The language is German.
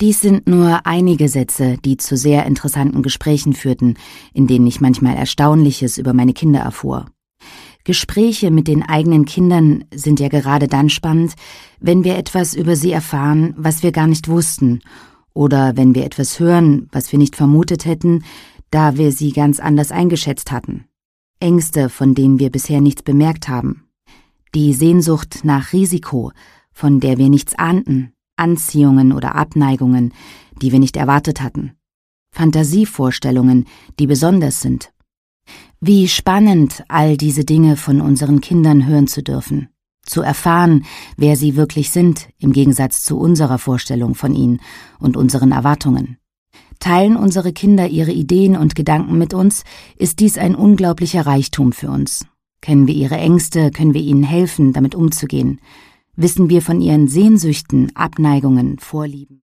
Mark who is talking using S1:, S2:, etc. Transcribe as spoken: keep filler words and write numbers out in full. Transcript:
S1: Dies sind nur einige Sätze, die zu sehr interessanten Gesprächen führten, in denen ich manchmal Erstaunliches über meine Kinder erfuhr. Gespräche mit den eigenen Kindern sind ja gerade dann spannend, wenn wir etwas über sie erfahren, was wir gar nicht wussten, oder wenn wir etwas hören, was wir nicht vermutet hätten, da wir sie ganz anders eingeschätzt hatten. Ängste, von denen wir bisher nichts bemerkt haben. Die Sehnsucht nach Risiko, von der wir nichts ahnten, Anziehungen oder Abneigungen, die wir nicht erwartet hatten. Fantasievorstellungen, die besonders sind. Wie spannend, all diese Dinge von unseren Kindern hören zu dürfen, zu erfahren, wer sie wirklich sind, im Gegensatz zu unserer Vorstellung von ihnen und unseren Erwartungen. Teilen unsere Kinder ihre Ideen und Gedanken mit uns, ist dies ein unglaublicher Reichtum für uns. Kennen wir ihre Ängste, können wir ihnen helfen, damit umzugehen. Wissen wir von ihren Sehnsüchten, Abneigungen, Vorlieben.